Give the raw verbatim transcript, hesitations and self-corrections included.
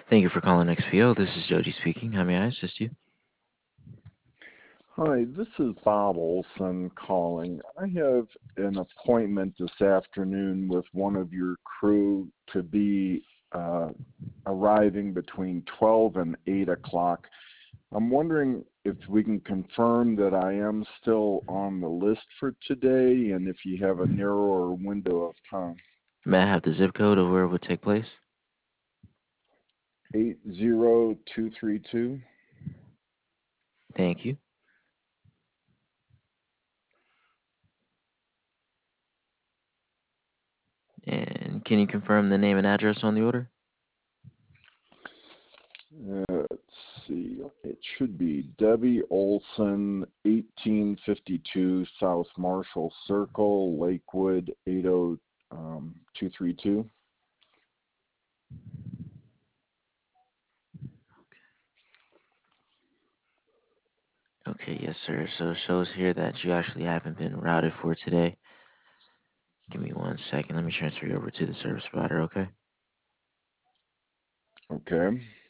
Thank you for calling X P O. This is Jody speaking. How may I assist you? Hi, this is Bob Olson calling. I have an appointment this afternoon with one of your crew to be uh, arriving between twelve and eight o'clock. I'm wondering if we can confirm that I am still on the list for today and if you have a narrower window of time. May I have the zip code of where it would take place? eight zero two three two. Thank you. And can you confirm the name and address on the order? Uh, let's see. It should be Debbie Olson, eighteen fifty-two South Marshall Circle, Lakewood, eight oh two three two. Okay, yes, sir. So it shows here that you actually haven't been routed for today. Give me one second. Let me transfer you over to the service provider, okay? Okay.